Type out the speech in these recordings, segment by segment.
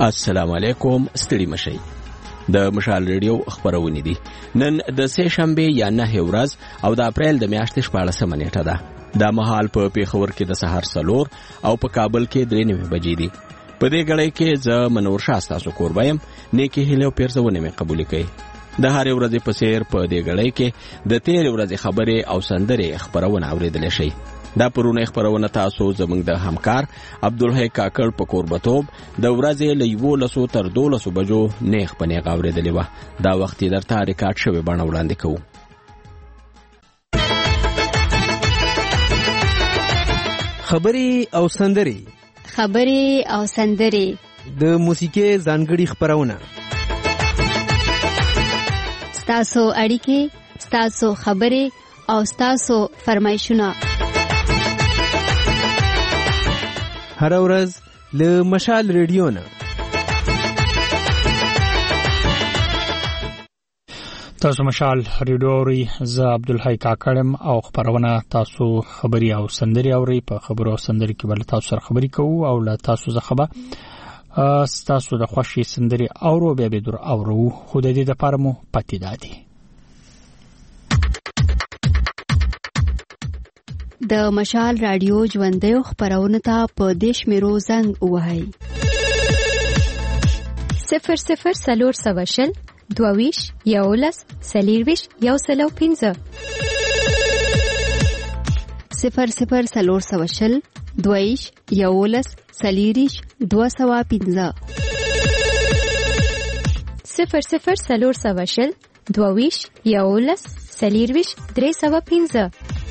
السلام علیکم. ستړي مشئ. د مشال ریډیو خبرونه دي. نن د سه شنبه یا 9 ورځ او د اپریل د میاشتې 14 نیټه ده. د مهال په پیښور کې د سحر 4 او په کابل کې 3 بجې دي. په دې غړې کې ز منور شاه تاسو قربایم نیکی هلو پیرزونه مې قبول کړي. د هر ورځې په سیر په دې غړې کې د تیر ورځې خبرې او سندرې خبرونه اوریدل شي. دا پرونه خبرونه تاسو زموږ د همکار عبدالحی کاکړ په قربتوب د ورځې له 11 تر 12 بجو نیخ په نیغ اوریدلې و. دا وخت درته ریکارډ شوی بڼه وړاندې کوو. خبرې او سندرې د موسیقي ځانګړي خبرونه، ستاسو اړیکې، ستاسو خبرې او ستاسو فرمایشونه هر ورځ له مشال ریډیو نه. تاسو مشال ریډیو اورئ. زه عبدالحی کاکړم او خبرونه تاسو خبري او سندري اورئ. په خبرو او سندري کې بل تاسو سره خبري کوو او له تاسو زخبه تاسو د خوشي سندري اورو بیا به در اورو. خو د دې لپاره مو پاتې دادي. د مشال رادیو ژوندۍ خبرونه ته په دیش میرو زنګ وهاي 00 سلور سواشل دوویش یولس سلیرویش یوسلو 15 00 سلور سواشل دوویش یولس سلیریش 215 00 سلور سواشل دوویش یولس سلیرویش 315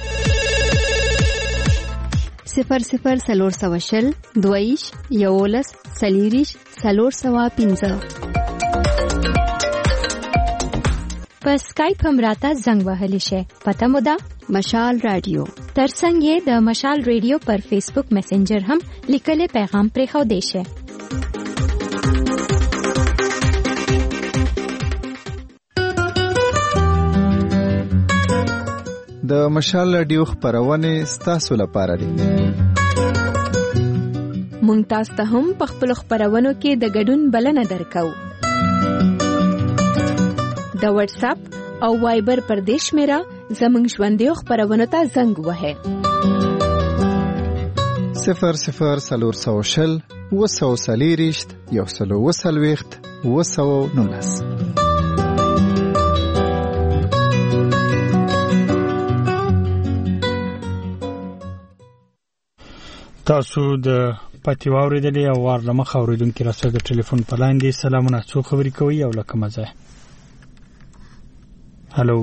00 سلور سواشل دویش یولس سلیریش 315 په سکایپ هم راته زنګ وهلی شي. پته مو ده مشال رادیو. ترڅنګ یې د مشال ریډیو پر فیسبوک میسنجر هم لیکلي پیغام پرې خو دی شي. د مشال رادیو خبرونه ستاسو لپاره دي. مونږ تاسو ته هم په خپل خبرونو کې د ګډون بلنه درکو. د واتس اپ او وایبر پر دیش میرا زمنګ ژوندۍ خبرونه ته زنګ وهه 00 سلور سواشل وسو سلیریشت یوسلو وسلويخت وسو نولس. تاسو د پاتې واوریدلې او وارلمخ اوریدونکو راڅخه د ټلیفون په لاین دي. سلامونه، څو خبرې کوي او لکه مزه. هالو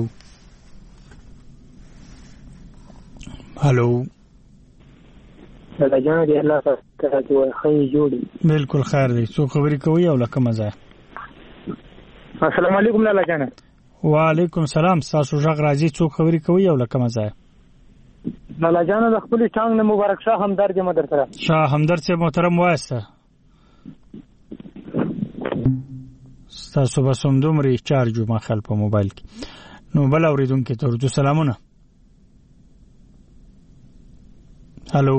سلام دی. الله تعالی ته خیر جوړي. بالکل خیر دی. څو خبرې کوي او لکه مزه. السلام علیکم لالا جان. وعلیکم سلام. تاسو ژغ راځي. څو خبرې کوي او لکه مزه. لالا جان د خپل ټانګ نه مبارک شاه همدرد مدر سره. شاه همدرد سے محترم وایسته. تاسو بسوم دومره چارج ما خل په موبایل کې. نو بل اوریدونکو ته ورته سلامونه. هالو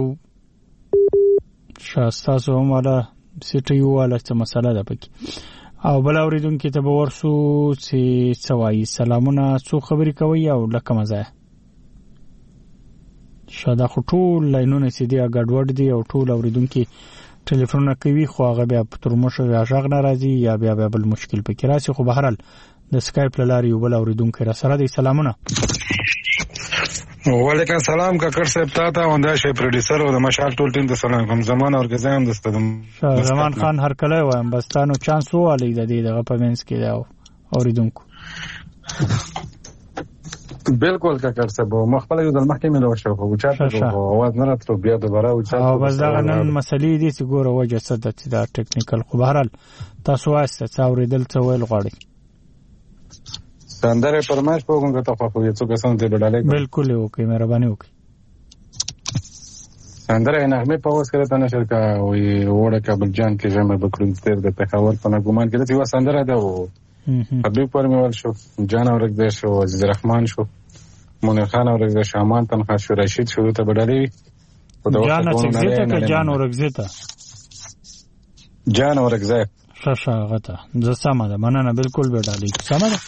شاستاسو مالا سټیو والا څه مسله ده پکې او بل اوریدونکو ته به ورسو چې سوای سلامونه. څو خبرې کوي او لکه مزه. شاده خټول لاینونه سي دي اګډوډ دي او ټول اوریدونکو ټلیفون کوي خو هغه بیا په ترموشه یا ژغ ناراضي یا بیا بل مشکل پکې راسي. خو به هرال د سکایپ لاري یو بل اوریدونکو را سره دي. سلامونه. وعلیکم السلام کاکړ صاحب ته وندا شي پروډوسر او د مشال ټول ټیم ته سلام کوم. زمان اورګزایم دستم زمان خان هر کله وایم بس تاسو چانس والی د دې دغه په منځ کې دا اوریدونکو. بالکل کاکړ صاحب مخبل یو د محکمې له شو خو چاته اواز نه راتلو بیا دوباره او چاته او بس دا نن مسلې دي چې ګوره وجه څه د ټیکنیکل. خو بهرال تاسو واسطه څاوریدل څه ویل غواړي. سندره فرمایش کوم که تاسو یو څه کسان ته بدلای. بالکل وکي مهرباني وکي. سندره نغمه په اوس کړه تنه شرکا وي وړه کابل جان کې جمع بکرون تیر د پېښور په نګومان کې د یو سندره ده او حبیب پرمیوال شو، جان اورګزی شو، عزیز رحمان شو، منیر خان اورګزی شو، امان تنخوا شو، رشید شو ته بدلای. جان اورګزی ته جان اورګزی ته جان اورګزی شاشه غته زه سمه ده مننه بالکل به ډالۍ سمه ده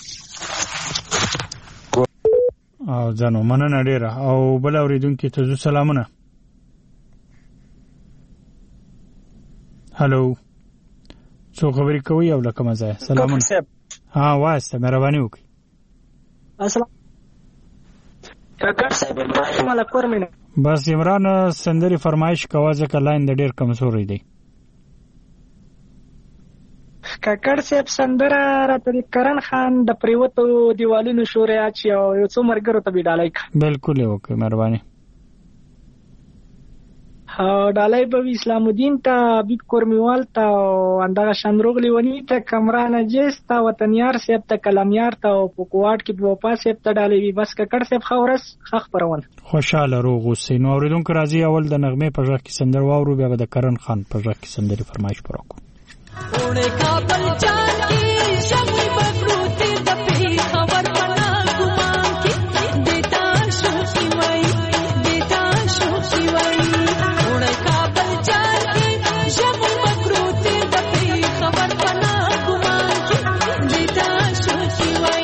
او ځنو مننه ډیره او بل اوریدونکو ته زو سلامونه هالو څو خبرې کوي او لکه مزه سلامونه ها واسطه مهرباني وکړئ السلام کاکا صاحب مالا کورمنه بس عمران سندري فرمایش کوي ځکه لاین د ډیر کمزوري دی کاکړ صاحب سندره راته کرن خان د پریوتو دیوالونو شوریا چې یو څو مرګرو ته ډالۍ بالکل وکړئ مهرباني ډالۍ به اسلام الدین ته بیت کورمیوال ته اندغه شندروغلی ونی ته کمران جیس ته وطنیار صاحب ته کلامیار ته او پکوات کې بوپا صاحب ته ډالۍ وي بس کاکړ صاحب خورس خخ پرون خوشاله روغ اوسئ نو اوریدونکو راځي اول د نغمه په ځای کې سندر واورو بیا به د کرن خان په ځای کې سندري فرمایش پروکو اوړه کابل چان کې شمع بکروتی د پی خبر پنا ګمان کې دیتا شو کی وای اوړه کابل چان کې شمع بکروتی د پی خبر پنا ګمان کې دیتا شو کی وای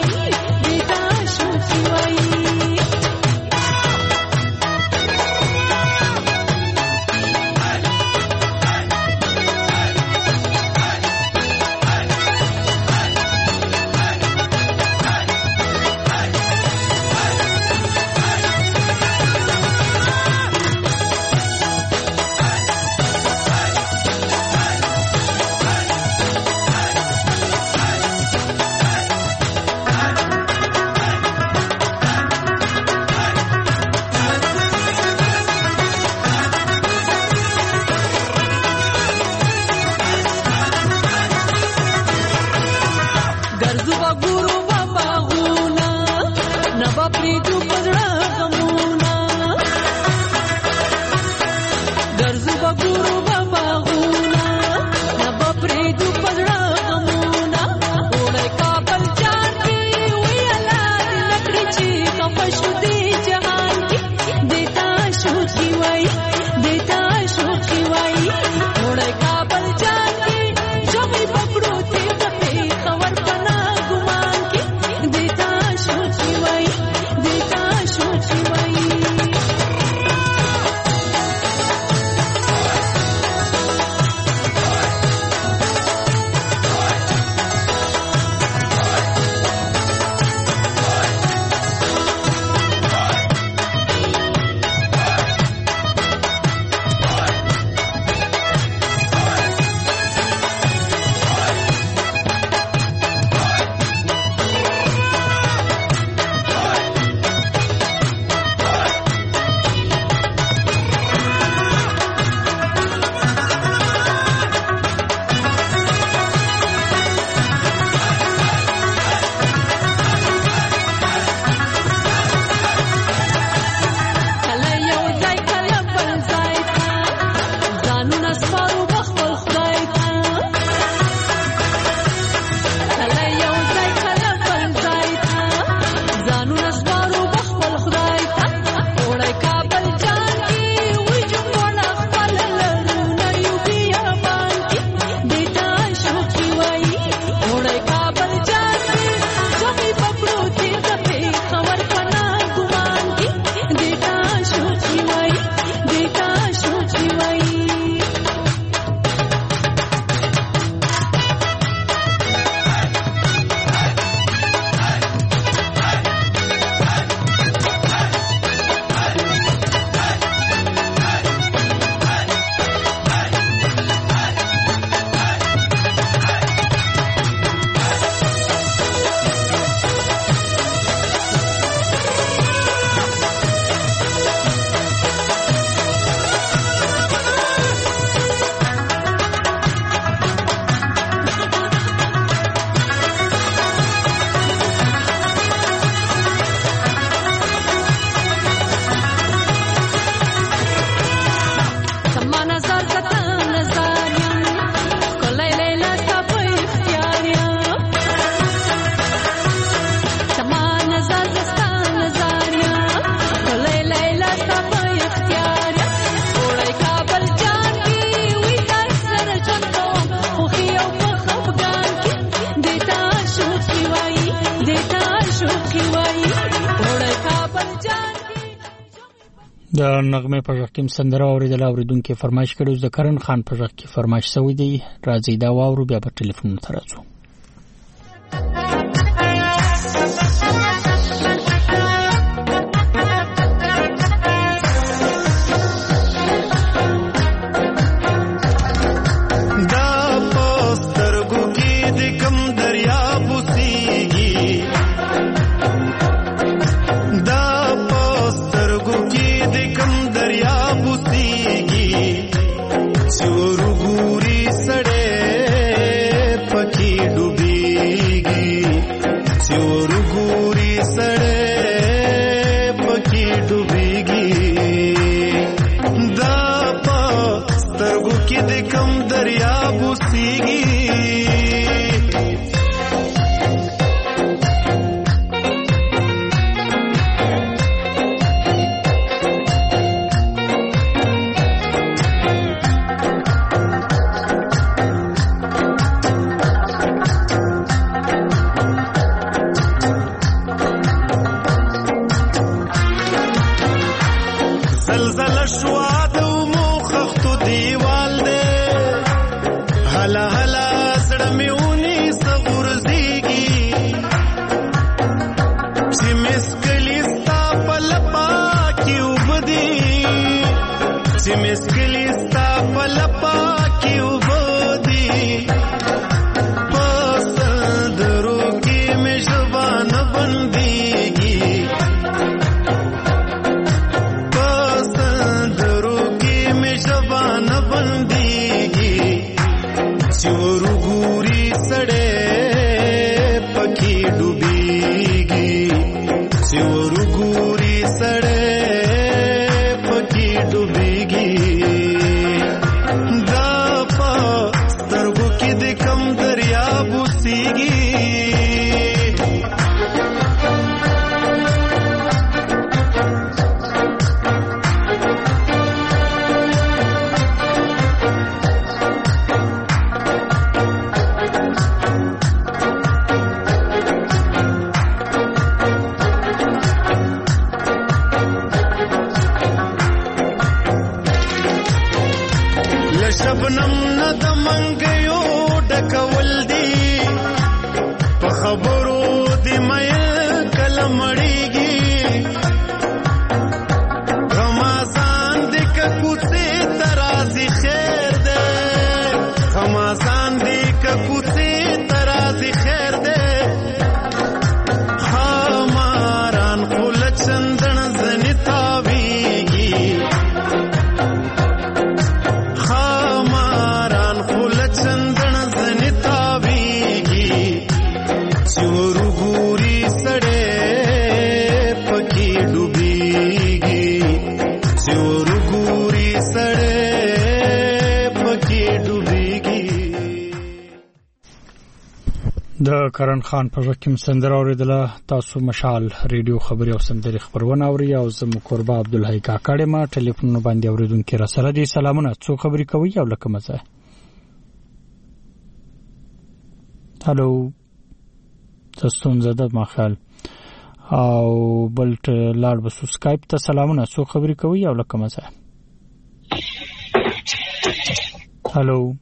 دیتا شو د نغمه په ژغ کې سندره اوریدل اوریدونکو فرمایش کړو د کرن خان په ژغ کې فرمایش شوی دی راځي دا واورو بیا په ټلیفون ته راځو کرن خان په وکیم سندره اوریدله تاسو مشال ریډیو خبري او سندري خبرونه اوري او زمو قربا عبدالحی کاکړه ما ټلیفون باندې اوریدونکو را سره دي سلامونه څو خبري کوي او لکه مزه هالو تاسو زده ما خیال او بلټ لاړ بسو سکایپ ته سلامونه څو خبري کوي او لکه مزه هالو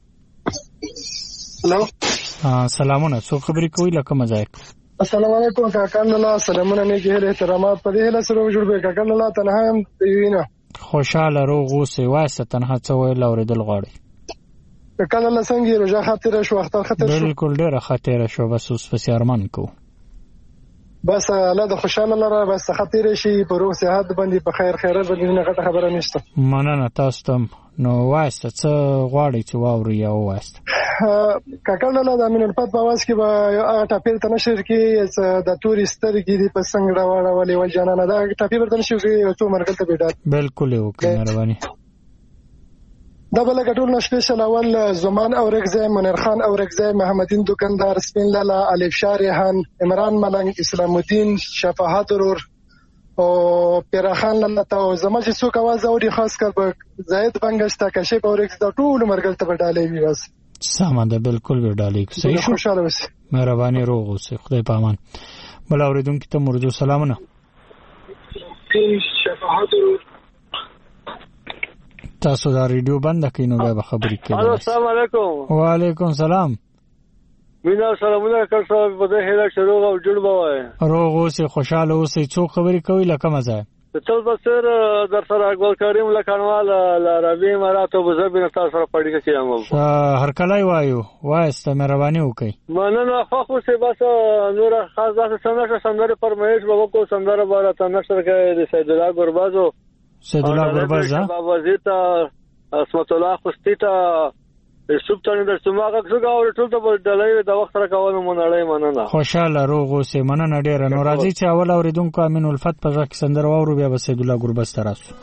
سلامونه څو خبرې کوي لکه مزایک السلام علیکم کاکان الله سلامونه نه کې احترامات په دې له سره جوړ به کاکان الله تنها هم وینا خوشاله روغ اوسه واسه تنها څو ویل اوریدل غواړي کاکان الله څنګه روزه خاطر شو وخت خاطر شو بالکل ډیره خاطر شو بس اوس په ارمان کو بس الله د خوشاله لره بس خاطر شي په روغ صحت باندې په خیر خیرات باندې نه غټه خبره نشته مننه تاسو ته نو واسه څه غواړي چې واوري او واسه کاکان الله د امین الفت په واس کې به ټاپیر ته نشر کې د تورستر کې د پسنګ راوړل ولې و جانانه دا ټاپیر ورته نشو کې څو مرګل ته بیډا بالکل یو کې مهرباني دا بل ګټول سپیشل اول زمان او رگزه منیر خان او رگزه محمدین دکاندار سپین لالا الف شارحان عمران ملنګ اسلام الدین شفاعت ضرور او پیراخان لاله تا زما چې څوک आवाज اوري خاص کر زید بنگشتا کشف او رگز دا ټول مرګل ته بیډالې وي بس سامان ده بالکل بیډالې صحیح خوشاله اوسه مهرباني روغ اوسه خدای په امان بل اوریدونکو ته مرجو سلامونه شفاعت ضرور تاسو دا ریډیو بند کړئ نو بیا به خبرې کوي. السلام علیکم. وعلیکم سلام. مینا سلامونه کړه په دې هله شروع او جوړ بوای. روغ اوسې خوشاله اوسې څو خبرې کوي لکه مزه. تل بسر در سره اکبر کریم لکنوال لربی مراتو بزرګ تاسو سره پړی کېم. هر کله وایو وایست مهرباني وکړئ. مننه خو څه بس نور خاص ځکه څنګه سندره پرمایش به کو سندره بارا ته نشر کوي د سید الله ګربازو. سید الله ګرباز بابا زیتا اسمت الله خستیتا سوبتانه در سماغه څنګه اور ټول ته دلای د وخت را کوو مونړې مننه. خوشاله روغ اوسې مننه ډیره. نو راځي چې اول اوریدونکو امین الفت په ځکه سندره واورو بیا به سید الله ګرباز تراسو.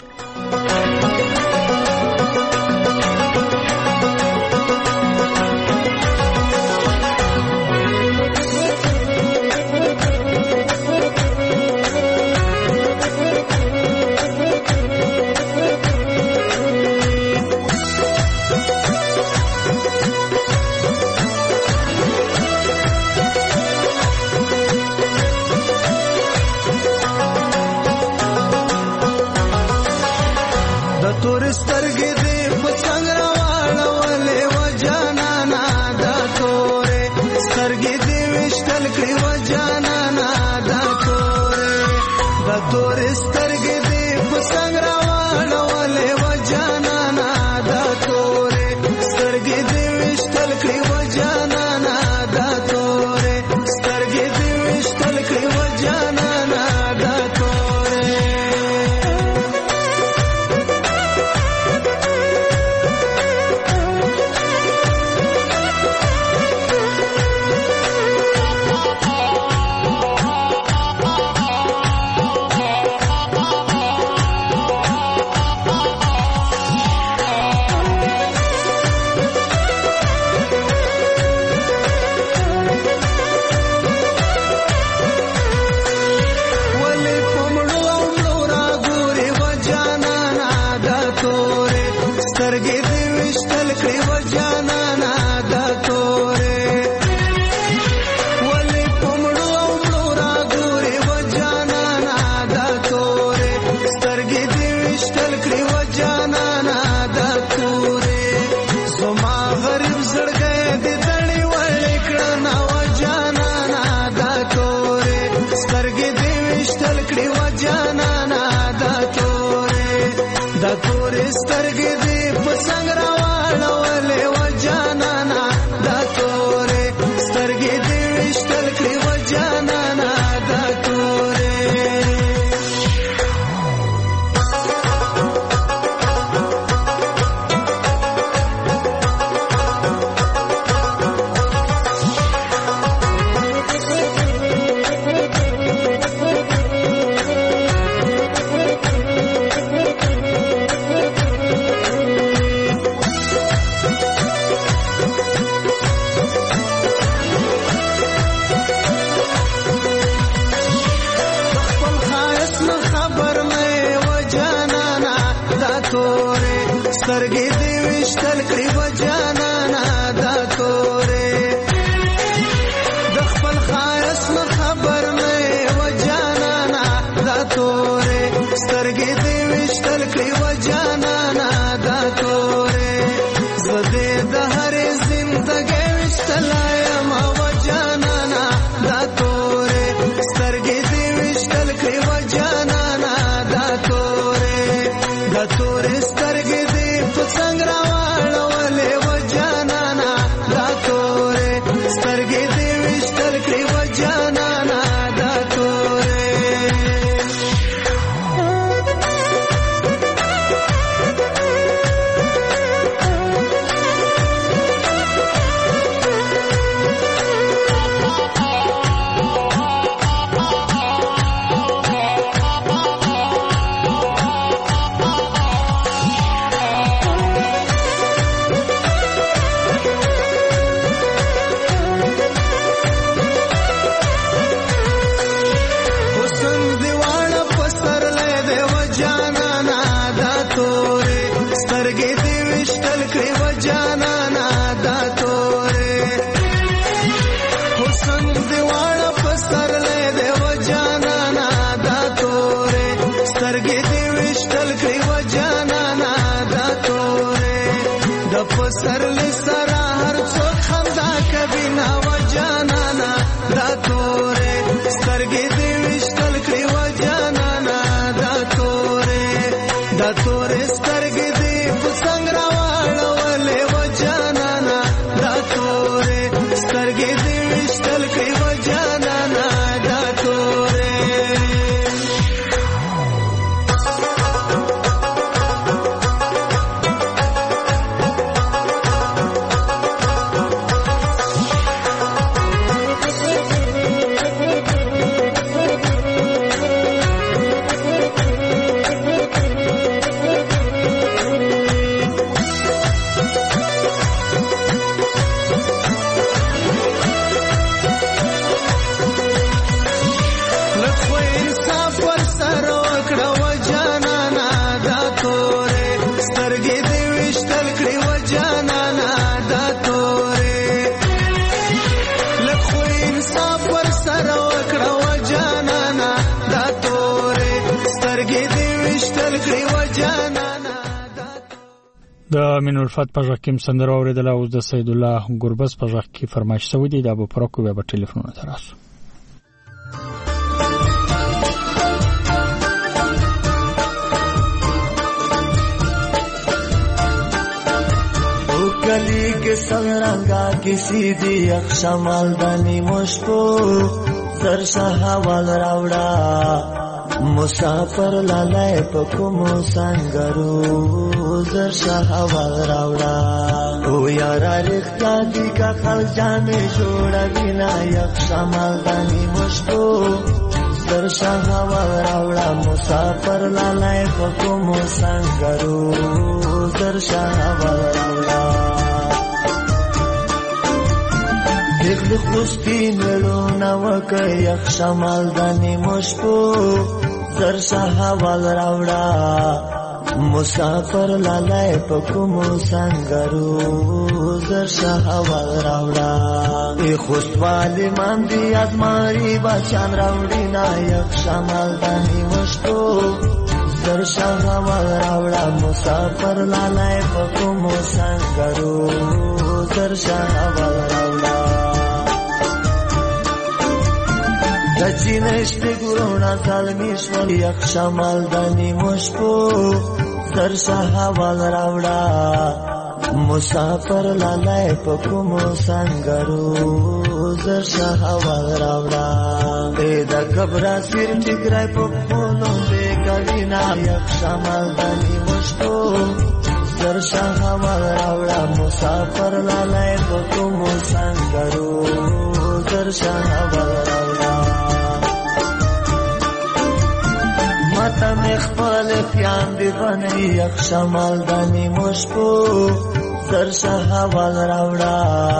سترګې دې وشتل کړې و جانانا دا د من الفت په ځکه سندره اوریدل او د سید الله ګربز په ځکه فرمایش سوي دي د ابو پرکو به ټلیفون تراسو गली के संरंगा किसी दी अक्षमाल दानी मुश्को सरसा हवाल रावड़ा मुसाफर लालाय पकुमो संगरू सरसा हवाल रावड़ा ओ यारा रिख्ता दी का खल जाने जोड़ा बिना अक्षमाल दानी मुश्को सरसा हवाल रावड़ा मुसाफर लालाय पकुमो संगरू सरसा हवाल रावड़ा دل خوستی ملو نوک یک شمال دانی مشکو زرشا حوال راوڑا مسافر لالای پکمو سنگرو زرشا حوال راوڑا ای خوستوالی من دی از ماری بچان راوڑی نا یک شمال دانی مشکو زرشا حوال راوڑا مسافر لالای پکمو سنگرو زرشا حوال راوڑا دچی نشته گرونا سالمیشوال یک شمال دانی مشکو سرشا حوال راوڑا مسافر لالای پکمو سنگرو زرشا حوال راوڑا ایدا کبرا سیر ٹکرائی پکولو دے کبینا یک شمال دانی مشکو سرشا حوال راوڑا مسافر لالای پکمو سنگرو زرشا حوال راوڑا ماتا مخفال خیام دی بنی یک شمال دانی مشکو سرشا حوال راوڑا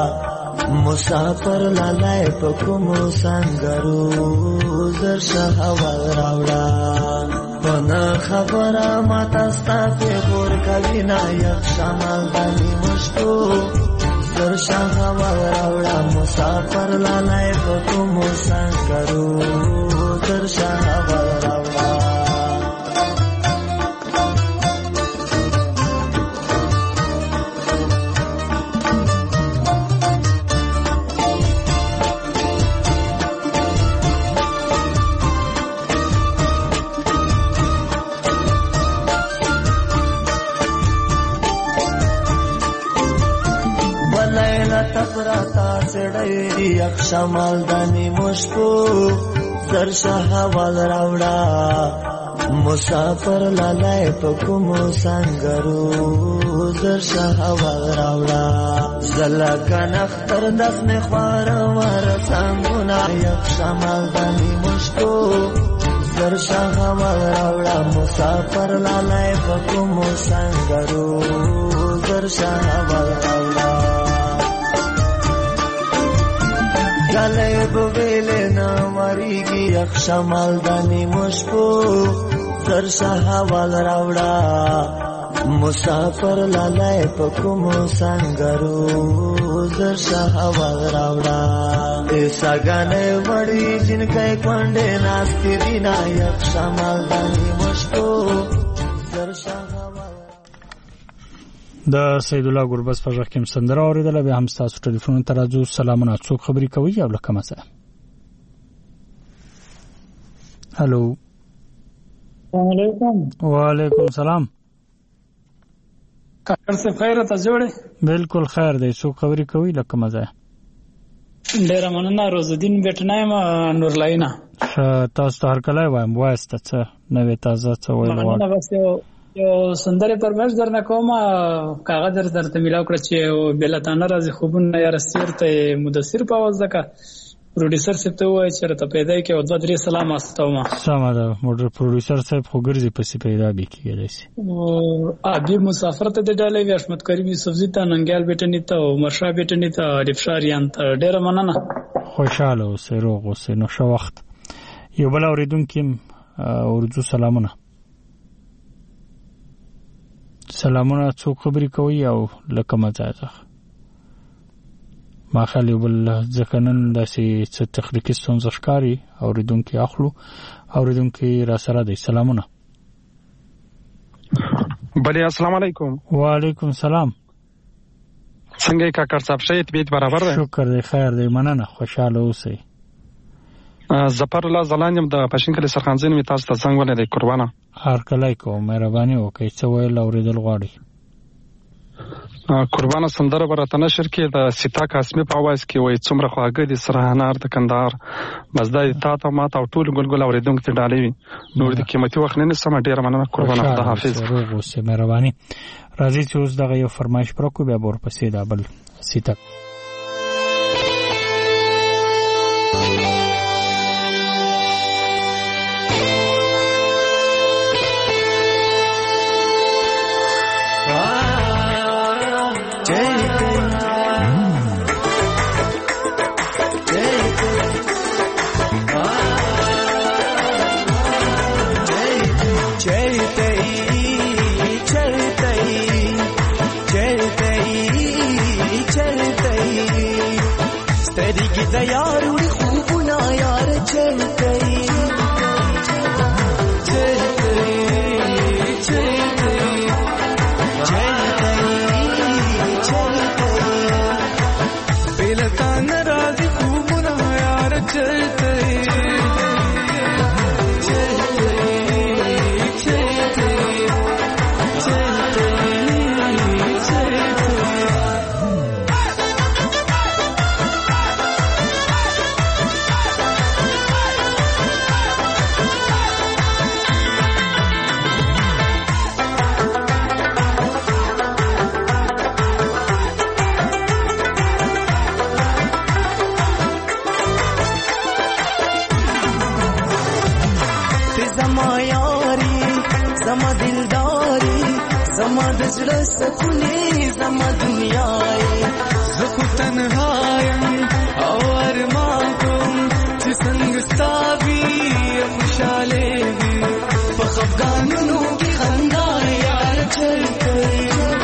مسافر لالای پکمو سنگرو زرشا حوال راوڑا پنا خبرا ماتا ستافی غور کبینا یک شمال دانی مشکو سرشا حوال راوڑا مسافر لالای پکمو سنگرو سرشا حوال راوڑا تپراتا سڑی یک شمال دانی مشکو سرشا حوال راوڑا مسافر لالای پکمو سنگرو زرشا حوال راوڑا زلکن اختر دفن خوار ور سنگونا یک شمال دانی مشکو سرشا حوال راوڑا مسافر لالای پکمو سنگرو زرشا حوال راوڑا گلے بویلے ناماری گی یک شمال دانی مشکو سرشا حوال راوڑا مسافر لالای پکمو سنگرو زرشا حوال راوڑا ایسا گانے وڑی جن کئی کنڈے ناستی دینا یک شمال دانی مشکو زرشا د سید الله ګربز په ځکه سندره اوریدل به هم تاسو ټلیفون ترازو سلامونه څوک خبري کوي او لکه مسه هالو السلام علیکم وعلیکم السلام کار څه خیر ته جوړه بالکل خیر دی څوک خبري کوي لکه مسه ډیر مننه روز الدین بیٹنایم نور لاینا تاسو هر کله وایم واسطه څه نوې تازه څه وایي یو سندره پرمش درنه کومه کاغذ درته ملاو کړ چې بلاتانه راځي خوبونه یا رسیرته مدثر په आवाज دکا پروډوسر سپته وای چې راته پیدا کې او 2-3 سلام استوما سلام ده موډر پروډوسر صاحب خو ګرځي پسې پیدا به کېږي شي او ابي مسافر ته د ډالې وشمت کریم یوسفزي ته ننګال بیٹنی ته او مرشا بیٹنی ته رفشاریان ته ډیر مننه خوشاله اوسه روغ اوسه نو شو وخت یو بل اوریدونکو اردو سلامونه سلامونه څوک خبري کوي او لکه مزاجه ما خالي بل ځکنن داسې څه تخنیکی ستونزې ښکاری اوریدونکو اخلو اوریدونکو را سره دي سلامونه بله السلام علیکم. وعلیکم السلام. څنګه کاکړ صاحب شې طبیعت برابر ده؟ شکر دی خیر دی مننه خوشاله اوسئ. ظفر الله زلان یم د پښین کلی سرخانزین می تاسو ته څنګه ولې قربانه هر کله کوم مهرباني وکړئ څه ویل اوریدل غواړي. قربانه سندره برته نشر کې د سیتا قاسمی په आवाज کې وای څومره خواږه دي سرهانار د کندهار بس دا تا ته ما ته ټول ګلګل اوریدونکو ته ډالې وي نور د قیمتي وخت نه سم ډیره مننه قربانه خدا حافظ. روغ اوسئ مهرباني. راځي چې اوس دغه یو فرمایش پر کو بیا ورپسې دا بل سیتا यारुड़ी खूब ना यार चल गई चल गई चल गई चल गई चल गई बेलता नाराज खूब ना यार चल गई चल गई चल गई चल गई चल زما دلداري زما د زړه سکونې زما دنیاي زخو تنهایم او ارمان کوم چې څنګه ستابي خوشاله وي په خفګانونو کې خندا یار چل کوي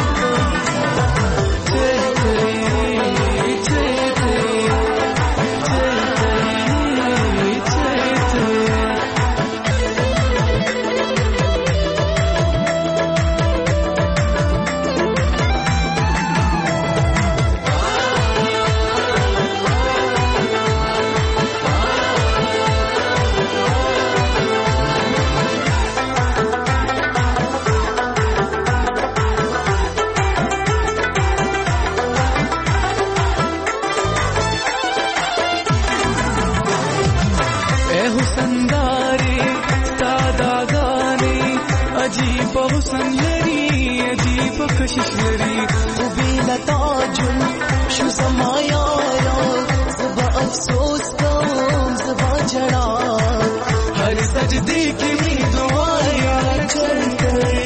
कशिश लरी खूबी लताजुन शु समाया ज़बा अफ़सोस कम ज़बा जड़ा हर सजदे की दुआ यार चल गई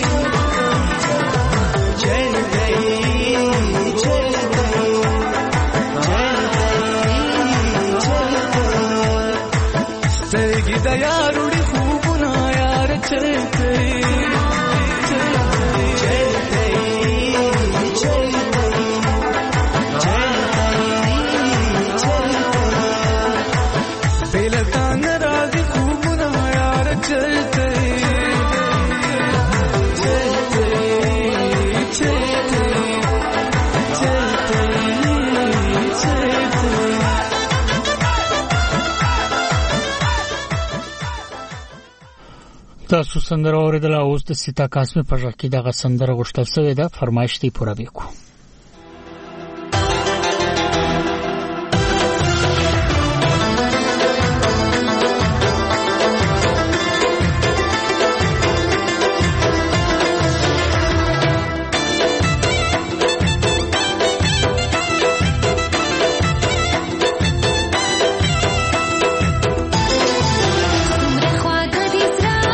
चल गई चल गई चल गई चल गई तेरी दया रुड़ी खूब ना यार चल गई تاسو سندره اوریدله اوس د سیتا قاسمی په ژغ کې دغه سندره غوښتل شوې ده فرمایش دی پوره وکړو.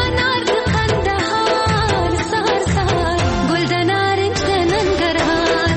گلدنار چنن گرها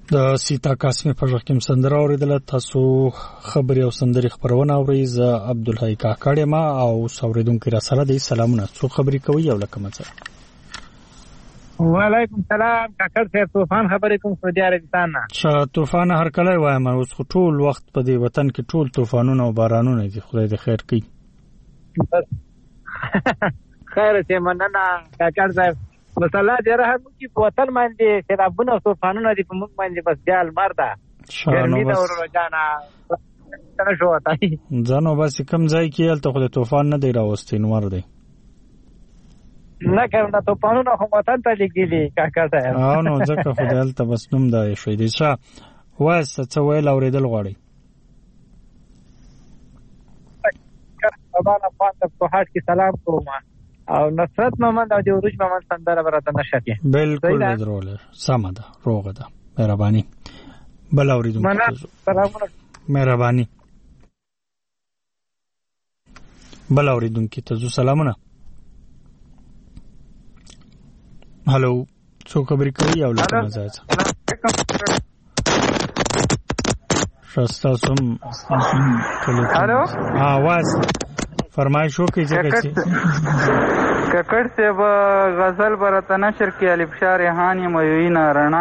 د سیتا قاسمی په ژغ کې سندره اوریدله. تاسو خبري او سندري خبرونه اورئ. زه عبدالحی کاکړ ما او اوریدونکو را سره د سلامونه څو خبري کوي او لکه مڅ. وعلیکم سلام کاکړ صاحب، طوفان خبرې کوم سعودي عربستان نه. طوفان هر کله وایم اوس ټول وخت په دې وطن کې ټول طوفانونه او بارانونه دي. خدای دې خیر کړي. خیر چې مننه کاکړ صاحب. بس الله دې رحم وکړي په وطن باندې. سیلابونه او طوفانونه دي په موږ باندې بس جال مرده ګرمي ده ورجانا څنګه شو وتاي ځانو بس کم ځای کې هلته خو د طوفان نه دی راوستي نور دی نه کوم د طوفانونو خو وطن ته لګیلي کاکا صاحب. نو ځکه خو دلته بس نوم دا شوی دی. ښه وایسته څه ویل اورېدل غواړئ؟ ابانا پاته په هټ کې سلام کوم او نصرت محمد او د وروج محمد سندره برته نشته. بالکل درول سم ده روغه ده. مهرباني بل اوریدونکو سلامونه. مهرباني بل اوریدونکو ته سلامونه. هلو څوک خبرې کوي او لکه مزاج شاستا سم. هلو आवाज فرمایش وکړئ چې ککړ سے غزل برته نشر کې الفشار هاني موینا رڼا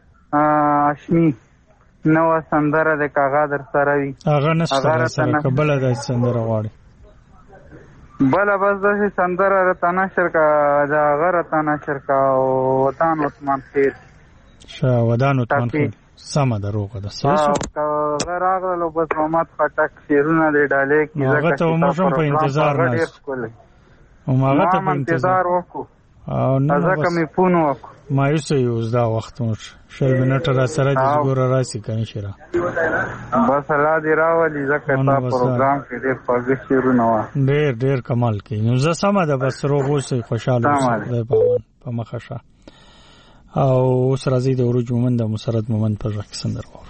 اشمی نو سندره د کاغذ در سره وی هغه نشته سره قبل د سندره غواړي بل بس د سندره رته نشر کا دا غرته نشر کا وطن عثمان خیر شاه ودان عثمان خیر سم دروغه ده ساسو غراغلو بس محمد خټک شیرونه دی ډالې کی زکه ته موږ په انتظار نه او ماغه ته په انتظار وکړو او نه ځکه مې فون وکړ مایوسه یوز دا وخت مو شی منټ را سره د ګور راسي کني شرا بس الله دې راولي ځکه تا پروګرام کې ډېر پاګه شیرونه وا ډېر کمال کوي. نو زه سم ده بس روغوسه خوشاله اوسه په مخشه او سره زید وروج مومن د مسرت مومن پر ژغ سندر وور.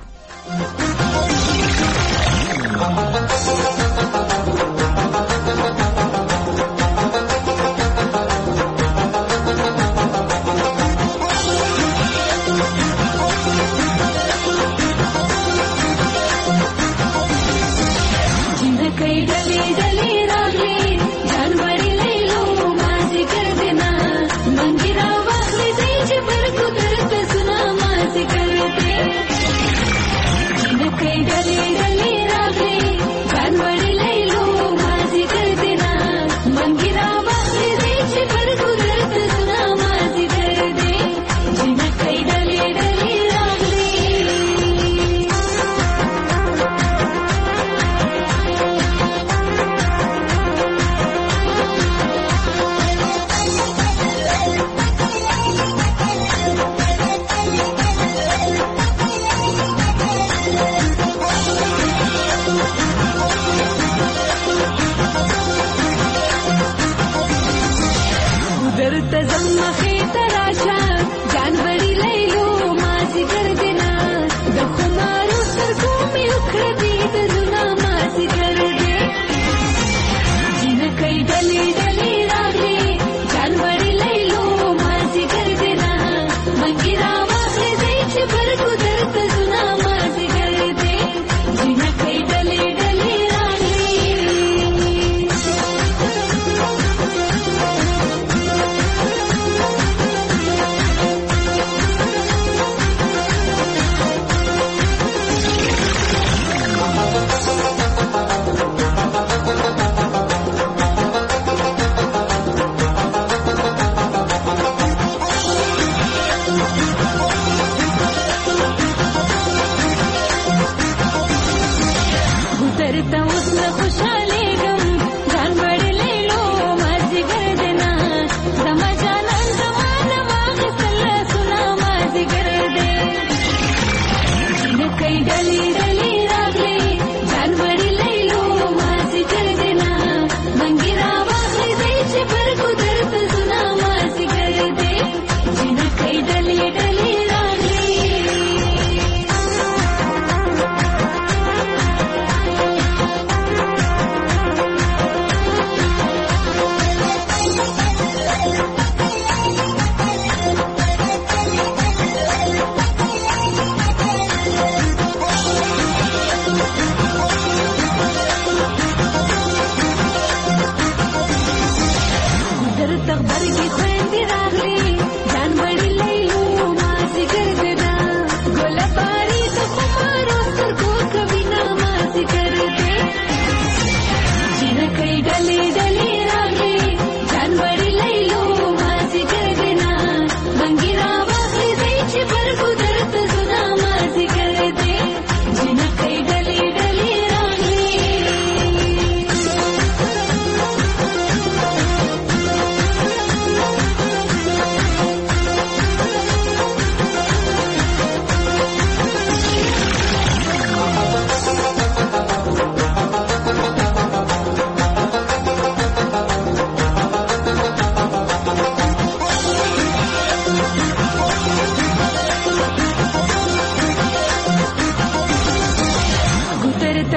Dali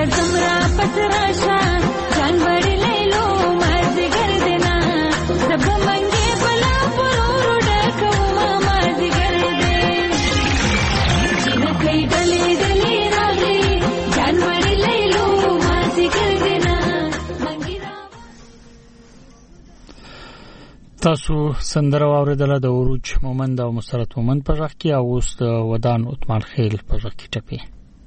درځم را پس راشه جان وړي لیلو مازدیګر دینا رب منګي بلا پرور ډکوم مازدیګر دی جنکې ډلې ډلې راغلي جان وړي لیلو مازدیګر دینا منګي را تاسو سندره واوریدله د اوروج مومند او مسرت مومند په ژغ کې او اوس د ودان عثمان خیل په ژغ کې ټپي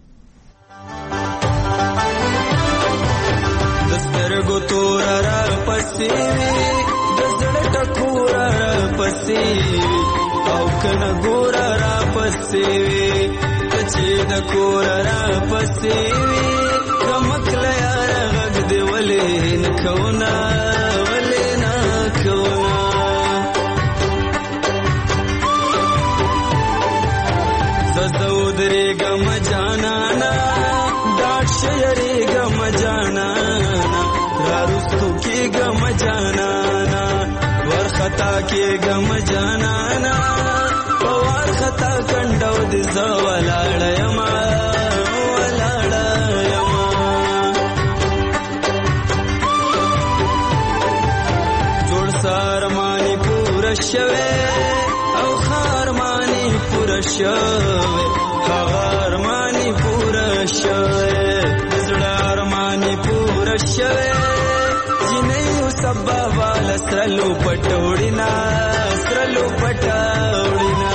سترګو تور را پسې د زړه ټکور را پسې او کنه ګور را پسې چې د کور را پسې کمکل یار غږ دی ولې نه کونا ولې نه کونا زو درې ګم جانانا ډاټ شيري ګم جانانا رستو کې ګم جانانا ورخطا کې ګم جانانا پوار خطا کنډو د زولاړ یما ولاړ یما جوړ سارمانی پور شوه او خارمانی پور شوه خارمانی پور شوه زړه ارمانی پور شوه جنې سبا وال سرلو پټوړینا سرلو پټوړینا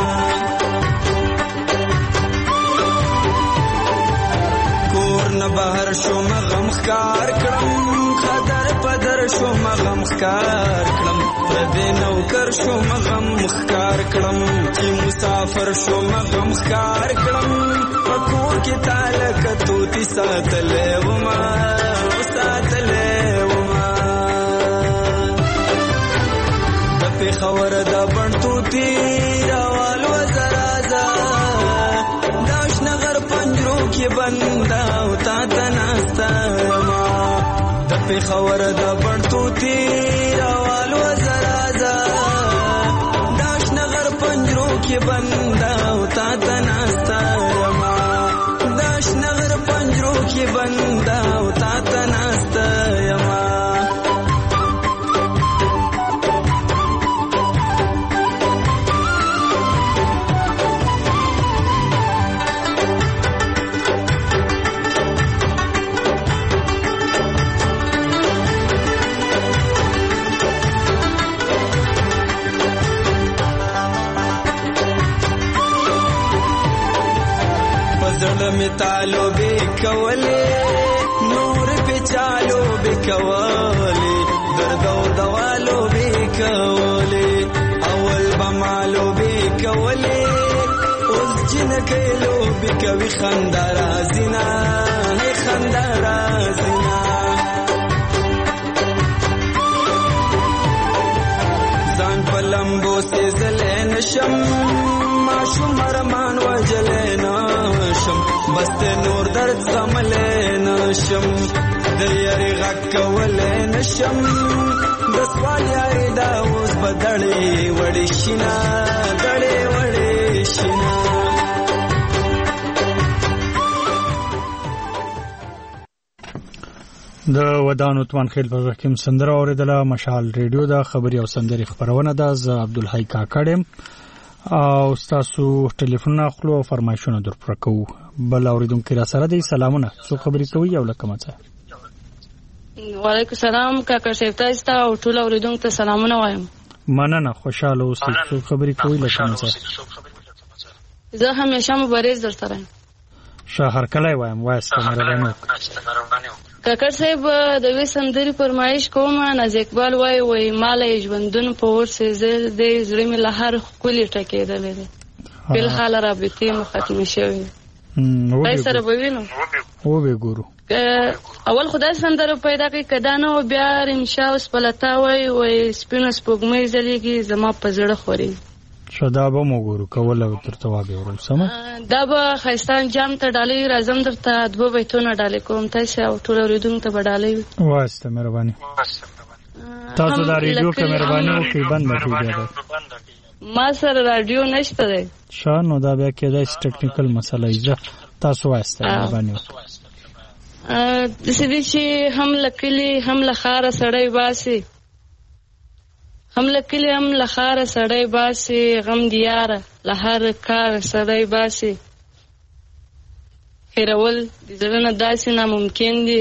کور نه بهر شو مغم خار کړم خدر پدر شو مغم خار کړم پردې نوکر شو مغم خار کړم چې مسافر شو مغم خار کړم پکور کې تعلق توتی ساتلې وما ساتلې وما د پیښور د بڼتو تیروال وزرازا داش نغر پنجرو کې بندا او تا تناستا ما د پیښور د بڼتو تیروال وزرازا داش نغر پنجرو کې بندا او تا تناستا ما داش نغر پنجرو کې بندا او تا تناستا ما می تالو بی کولی نور پی چالو بی کولی دردو دوالو بی کولی اول بمالو بی کولی اوز جن کلو بی کوی خندارا زینا خندارا زینا زان پلمبو سی زلین شم ماشو مرمان و جلین شم بس نور درد زملې نشم د یاري غږ کولې نشم د سوال یاري دا اوس بدړې وړې شینا دړې وړې شینا د ودان عثمان خیل په وکیم سندره اوریدله مشال ریډیو دا خبري او سندري خبرونه ده ز عبدالحی کاکړم او تاسو ټلیفون اخلو او فرمایشونه در پرکو بل اوریدونکو را سره دی سلامونه څو خبرې کوي او لکه مڅه وعلیکم السلام کاکا شیف تاسو ته او ټول اوریدونکو ته سلامونه وایم مننه خوشاله اوسئ څو خبرې کوي لکه مڅه زه همیشه مبارز در سره شهر کله وایم واسطه مهرباني کاکا صاحب د وې سندري فرمایش کوم ناز اقبال وای مال ژوندون په ورسې د زړه مې لهر خولي ټکېدل دي بل حال رابطه ختم شوی پای سره وینو او به ګورو اول خدای سندره پیدا کوي کدانو بیا انشاء اوس پلتا وای سپینس پګمې زلیږي زما په زړه خوري شدا به مو ګورو کوله تر توابه ورو سم دا به خیستان جام ته ډالې راځم درته دوه بیتونه ډالې کوم تاسو او ټول اوریدونکو ته ډالې واسطه مهرباني تاسو دا ریډیو کې مهرباني وکړئ بند کړئ ما سره رادیو نشته دی شانو دا بیا کېدای ټیکنیکل مسله ایزه تاسو واسطه مهرباني د سدي چې هم لکلی هم لخاره سړی باسي هم لکلی هم لخاره سړی باسي غم دیاره لهر کار سړی باسي هیرول د زړه داسې ناممکن دي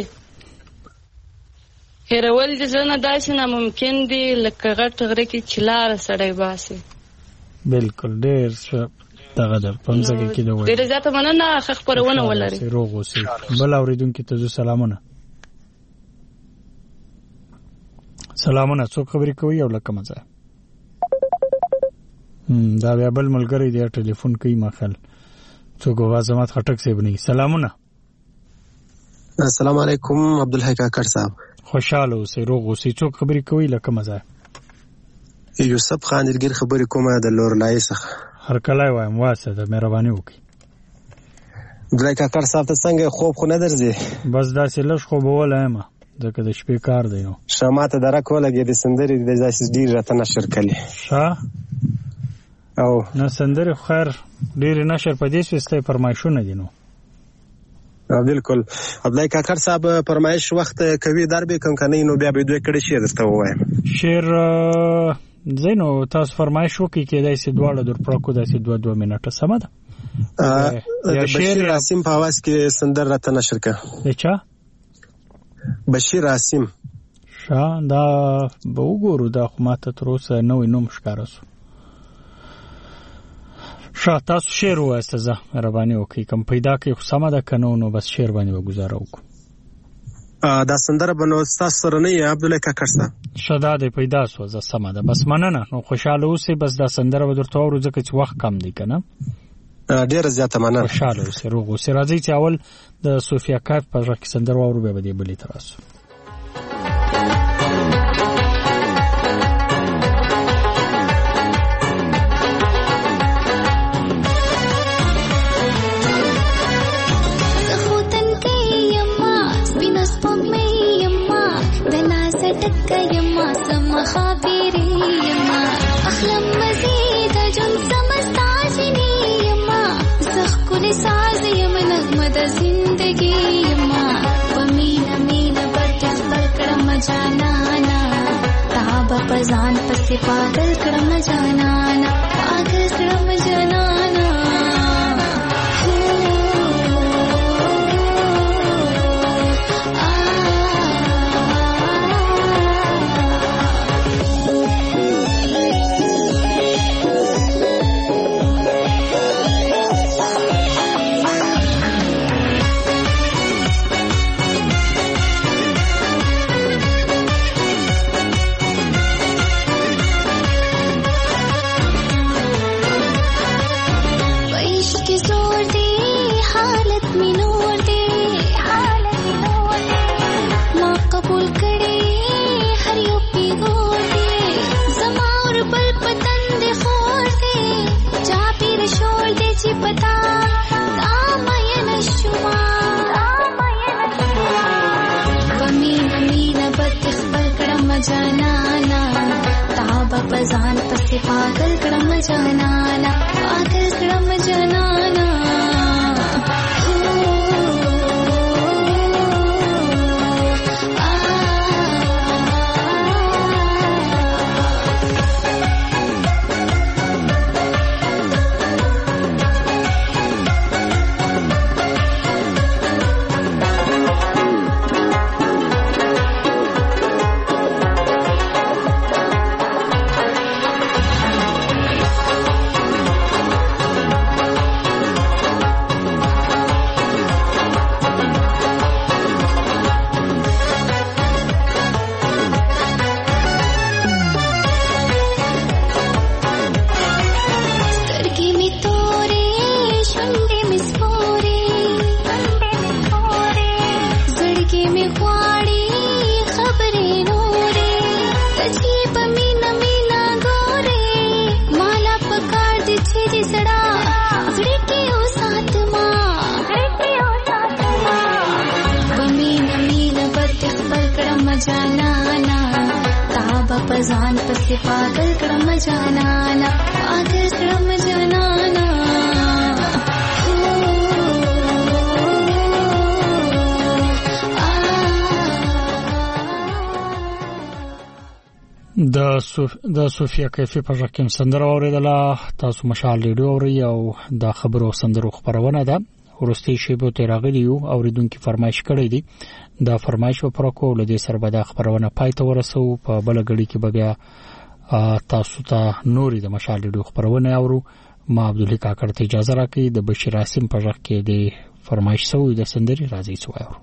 هیرول د زړه داسې ناممکن دي لکه غټ غره کې چلار سړی باسي بالکل ډېر دغه در پمزګه کې دوه ډېر زیاته مننه خبرونه ولري روغ اوسئ بل اوریدونکو ته سلامونه سلامونه څوک خبرې کوي او لکه مزه دا بیا بل ملګری دی ټلیفون کوي مخال څوک وازمات خټک صاحب نه سلامونه السلام علیکم عبدالحی کاکړ صاحب خوشاله اوسئ روغ اوسئ څوک خبرې کوي لکه مزه یوسف خان دلګر خبرې کومه د لورلای څخه هر کله وایم واسه د مهرباني وکي عبدالحی کاکړ صاحب ته څنګه خوب خو نه درځي بس داسې لږ خوب ولایم ځکه د شپې کار دی نو شاماته درک ولګي د سندري د داسې ډیر راته نشر کړي او نه سندري خیر ډیر نشر په دې سیستم فرمایشونه دي نو بالکل عبدالحی کاکړ صاحب فرمایش وخت کوي دربه کوم کنه نو بیا به دوی کړي شي درته وایم شیر زینو تاسو فرمایش وکي کې داسې دواړه در پړکو داسې 2 منټه سم ده بشیر راسم په आवाज کې سندر راته نشر کړه اچھا بشیر راسم دا به وګورو دا خو ماته تر اوسه نوې نوم ښکاره سو تاسو شعر ووایاست زه مهرباني وکړئ کوم پیدا کړئ خو سمه ده که نه نو بس شعر باندې به ګزاره وکړو دا سندره به نو ستاسو سره نه یې عبدالحی کاکړ صاحب ښه دا دی پیدا سوه زه سمه ده بس مننه نو خوشحاله اوسئ بس دا سندره به درته واورو ځکه چې وخت کم دی که نه ډیره زیاته مننه خوشحاله اوسئ روغ اوسئ راځئ چې اول د صوفیا کاف په غږ کې سندره واورو بیا به دې بلې ته راسو یما سم خابری یما اخلم مزید جن سمستاجنی یما زخ کل ساز یم نغمه د زندگی یما ومین مین برد خبر کرم جانانا تابا پزان پس پاگل کرم جانانا پاگل کرم جانانا جانانا تابا پزان پس پاگل کرم جانانا پاگل کرم جانانا पजान पसे पागल क्रम जानाना पागल क्रम जानाना د صوفیا کیفی په ځکه سندره اوریدله. تاسو مشال ریډیو اوري او د خبرو سندرو خبرونه ده. ورستي شیبو ته راغلی یو اوریدونکو فرمایش کړی دی. دا فرمایش پر کو له دې سره به د خبرونه پای ته ورسو. په بل غړي کې به بیا تاسو ته نوري د مشال ریډیو خبرونه اورو. ما عبدالله کاکړ ته اجازه راکړي. د بشیر عاصم په ځکه کې د فرمایش سوې د سندري راځي سو اورو.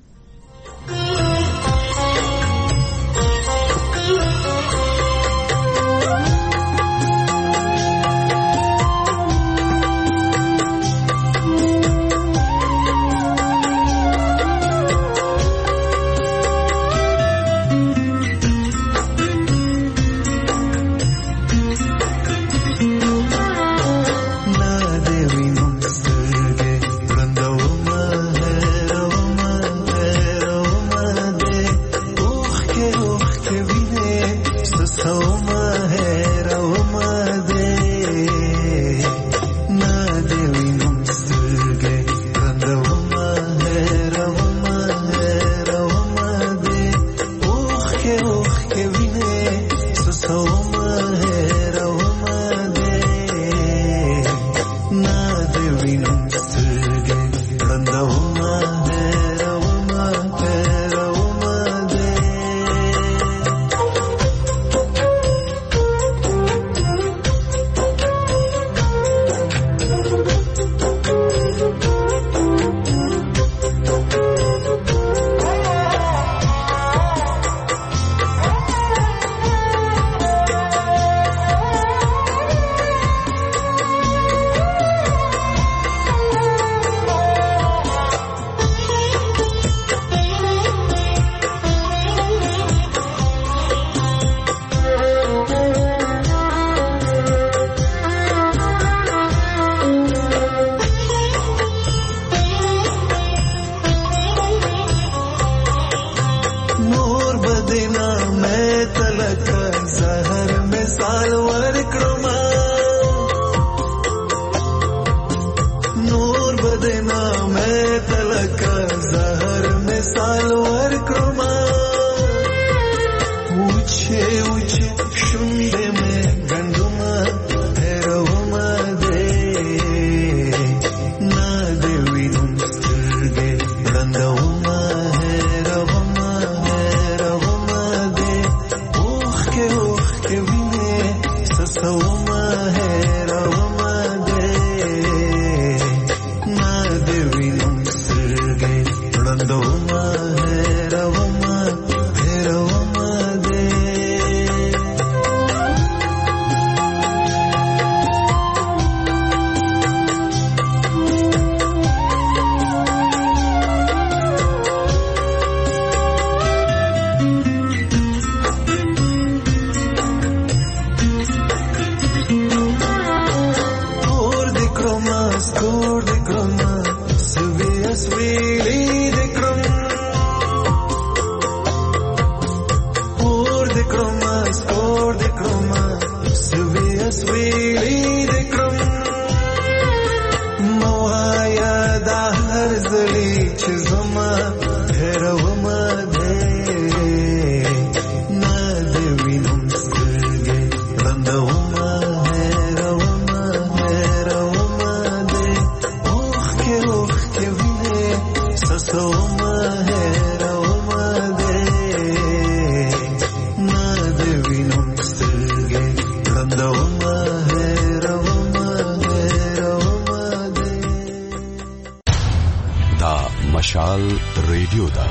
مشال ریډیو دا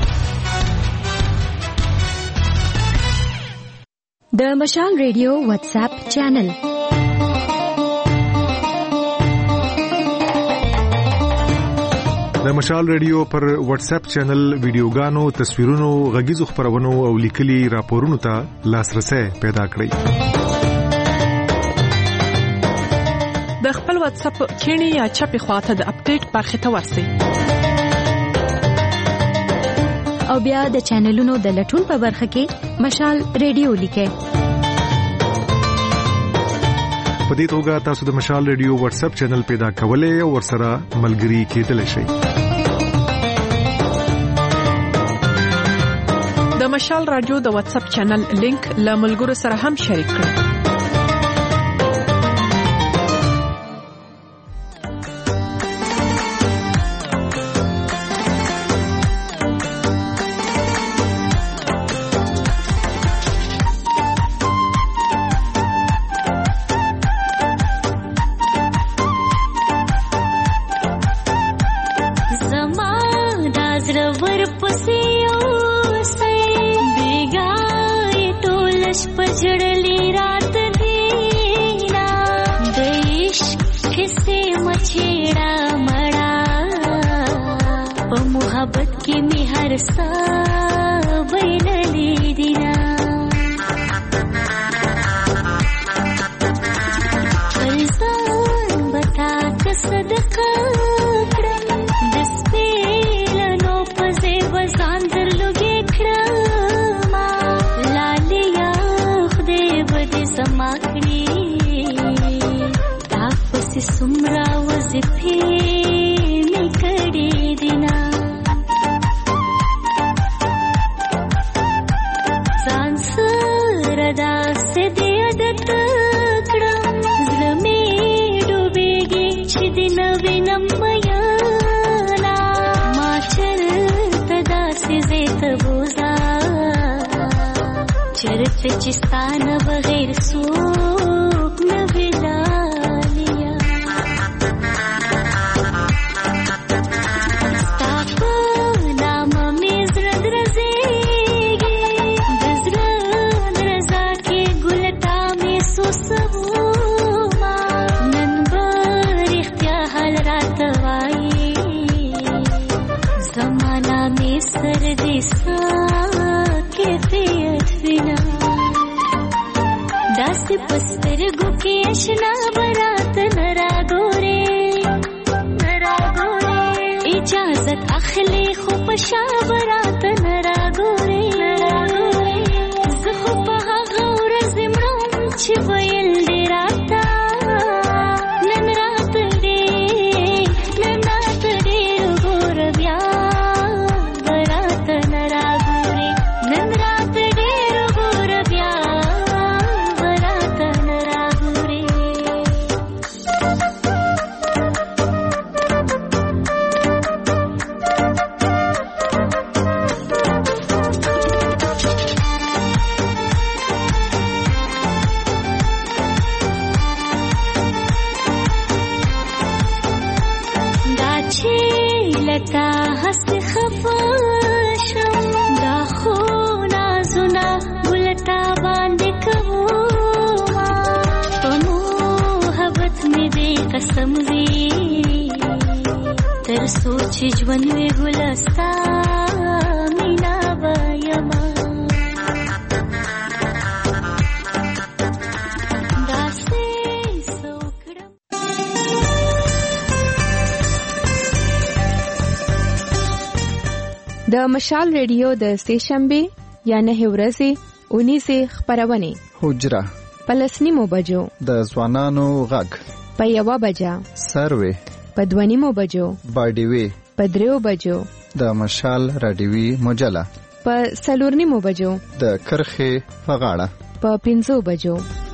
د مشال ریډیو واتس اپ چینل د مشال ریډیو پر واتس اپ چینل ویډیوګانو تصویرونو غږیزو خبرونو او لیکلي راپورونو ته لاسرسي پیدا کړئ. د خپل واتس اپ کینی یا چپی خواته د اپډیټ برخه ته ورسئ او بیا د چینلونو د لټون په برخه کې مشال ریډیو لیکئ. په دې توګه تاسو د مشال ریډیو واتس اپ چینل پیدا کولای او ورسره ملګري کېدلی شئ. د د مشال رادیو د واتس اپ چینل لینک له ملګرو سره هم شریک کړئ. د مشال ریډیو د سهشنبه یا 9 ورځې 19 خبرونه حجره پلسنیمو بجو د ځوانانو غږ په 1 بجه سروي په 2 بجو باډیوي په 3 بجو د مشال رادیوي مجله په 4 بجو د کرخه فغاړه په 5 بجو